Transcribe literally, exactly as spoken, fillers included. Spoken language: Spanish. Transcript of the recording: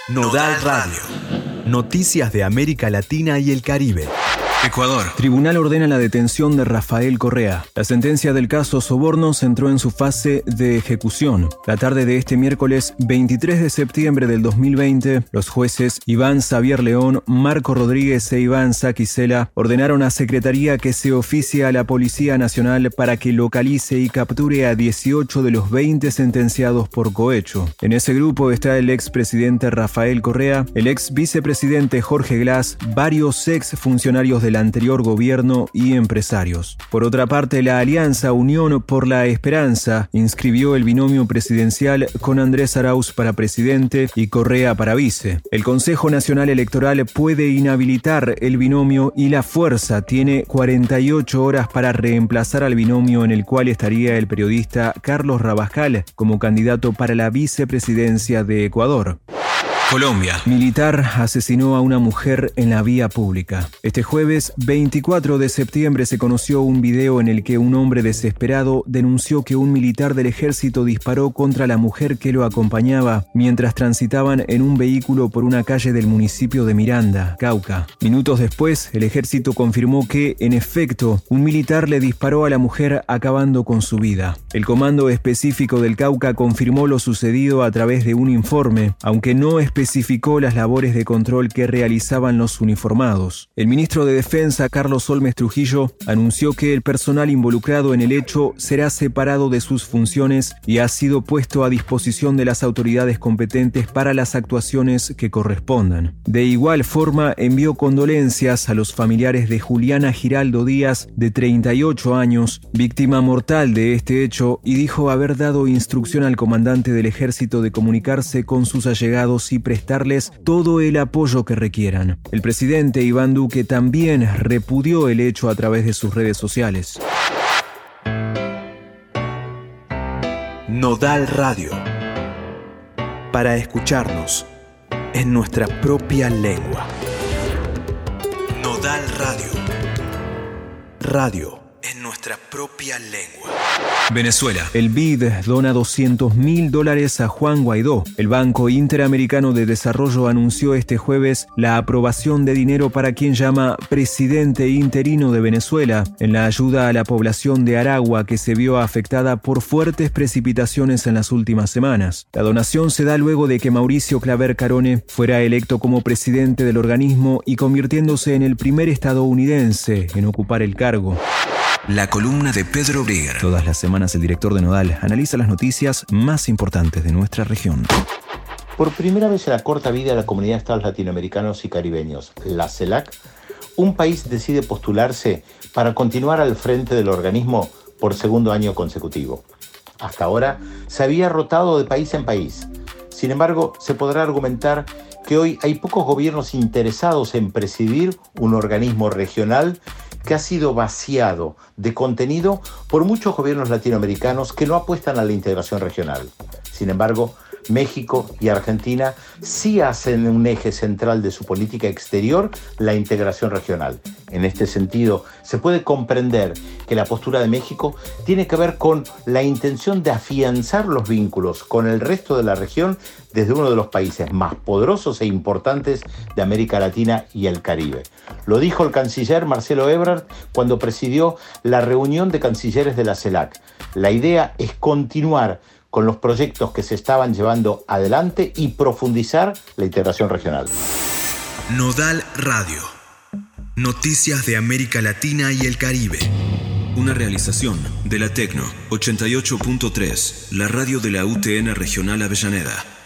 Nodal Radio. Noticias de América Latina y el Caribe. Ecuador. Tribunal ordena la detención de Rafael Correa. La sentencia del caso Sobornos entró en su fase de ejecución. La tarde de este miércoles veintitrés de septiembre del dos mil veinte, los jueces Iván Xavier León, Marco Rodríguez e Iván Saquicela ordenaron a Secretaría que se oficie a la Policía Nacional para que localice y capture a dieciocho de los veinte sentenciados por cohecho. En ese grupo está el expresidente Rafael Correa, el ex vicepresidente Jorge Glass, varios ex funcionarios del anterior gobierno y empresarios. Por otra parte, la Alianza Unión por la Esperanza inscribió el binomio presidencial con Andrés Arauz para presidente y Correa para vice. El Consejo Nacional Electoral puede inhabilitar el binomio y la Fuerza tiene cuarenta y ocho horas para reemplazar al binomio en el cual estaría el periodista Carlos Rabajal como candidato para la vicepresidencia de Ecuador. Colombia. Militar asesinó a una mujer en la vía pública. Este jueves veinticuatro de septiembre se conoció un video en el que un hombre desesperado denunció que un militar del ejército disparó contra la mujer que lo acompañaba mientras transitaban en un vehículo por una calle del municipio de Miranda, Cauca. Minutos después, el ejército confirmó que, en efecto, un militar le disparó a la mujer acabando con su vida. El Comando Específico del Cauca confirmó lo sucedido a través de un informe, aunque no es especificó las labores de control que realizaban los uniformados. El ministro de Defensa, Carlos Olmes Trujillo, anunció que el personal involucrado en el hecho será separado de sus funciones y ha sido puesto a disposición de las autoridades competentes para las actuaciones que correspondan. De igual forma, envió condolencias a los familiares de Juliana Giraldo Díaz, de treinta y ocho años, víctima mortal de este hecho, y dijo haber dado instrucción al comandante del ejército de comunicarse con sus allegados y prestarles todo el apoyo que requieran. El presidente Iván Duque también repudió el hecho a través de sus redes sociales. Nodal Radio. Para escucharnos en nuestra propia lengua. Nodal Radio. Radio en nuestra propia lengua. Venezuela. El B I D dona doscientos mil dólares a Juan Guaidó. El Banco Interamericano de Desarrollo anunció este jueves la aprobación de dinero para quien llama presidente interino de Venezuela en la ayuda a la población de Aragua que se vio afectada por fuertes precipitaciones en las últimas semanas. La donación se da luego de que Mauricio Claver Carone fuera electo como presidente del organismo y convirtiéndose en el primer estadounidense en ocupar el cargo. La columna de Pedro Brigger. Todas las semanas el director de Nodal analiza las noticias más importantes de nuestra región. Por primera vez en la corta vida de la Comunidad de Estados Latinoamericanos y Caribeños, la CELAC, un país decide postularse para continuar al frente del organismo por segundo año consecutivo. Hasta ahora se había rotado de país en país. Sin embargo, se podrá argumentar que hoy hay pocos gobiernos interesados en presidir un organismo regional que ha sido vaciado de contenido por muchos gobiernos latinoamericanos que no apuestan a la integración regional. Sin embargo, México y Argentina sí hacen un eje central de su política exterior la integración regional. En este sentido, se puede comprender que la postura de México tiene que ver con la intención de afianzar los vínculos con el resto de la región desde uno de los países más poderosos e importantes de América Latina y el Caribe. Lo dijo el canciller Marcelo Ebrard cuando presidió la reunión de cancilleres de la CELAC. La idea es continuar con los proyectos que se estaban llevando adelante y profundizar la integración regional. Nodal Radio. Noticias de América Latina y el Caribe. Una realización de la Tecno ochenta y ocho punto tres, la radio de la U T N Regional Avellaneda.